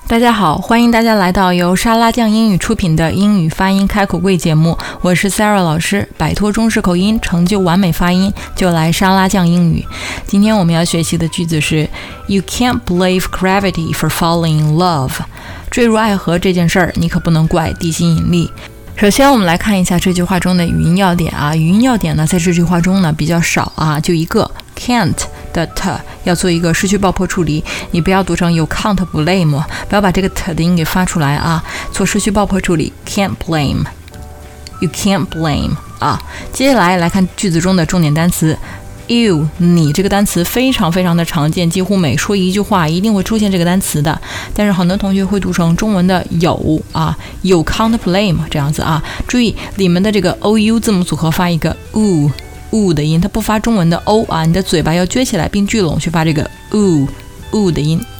大家好，欢迎大家来到由沙拉酱英语出品的英语发音开口柜节目，我是 Sarah 老师，摆脱中式口音，成就完美发音，就来沙拉酱英语。今天我们要学习的句子是 You can't blame gravity for falling in love。 坠入爱河这件事儿，你可不能怪地心引力。首先我们来看一下这句话中的语音要点啊，语音要点呢在这句话中呢比较少啊，就一个 can't 的 t 要做一个失去爆破处理，你不要读成 you can't blame， 不要把这个 t 的音给发出来啊，做失去爆破处理 can't blame， you can't blame 啊。接下来看句子中的重点单词You 你这个单词非常非常的常见，几乎每说一句话一定会出现这个单词的，但是很多同学会读成中文的有啊 You can't blame 这样子啊，注意里面的这个 OU 字母组合发一个 u 的音，它不发中文的 o 啊，你的嘴巴要撅起来并聚拢去发这个 u 的音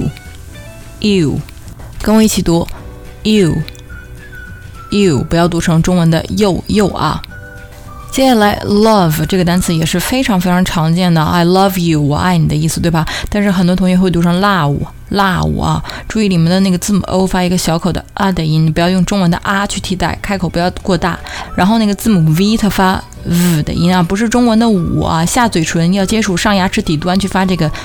you 跟我一起读 you 不要读成中文的又啊。接下来 love 这个单词也是非常非常常见的 I love you 我爱你的意思对吧，但是很多同学会读成love啊，注意里面的那个字母 o 发一个小口的啊的音，你不要用中文的啊去替代，开口不要过大，然后那个字母 v 它发 v 的音啊，不是中文的五啊，下嘴唇要接触上牙齿底端去发这个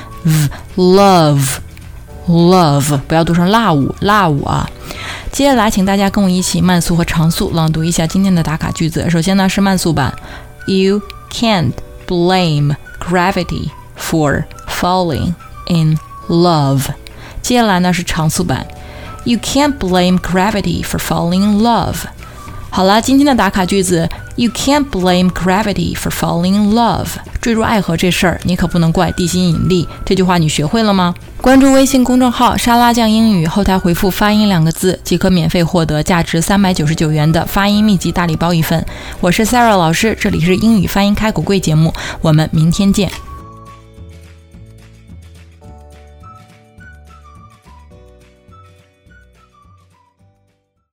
v love 不要读成辣舞啊。接下来请大家跟我一起慢速和长速朗读一下今天的打卡句子。首先呢是慢速版 You can't blame gravity for falling in love。 接下来呢是长速版 You can't blame gravity for falling in love。 好了，今天的打卡句子 You can't blame gravity for falling in love。 坠入爱河这事儿你可不能怪地心引力，这句话你学会了吗？关注微信公众号沙拉酱英语，后台回复发音2个字即可免费获得价值399元的发音秘籍大礼包1份。我是 Sarah 老师，这里是英语发音开口柜节目，我们明天见。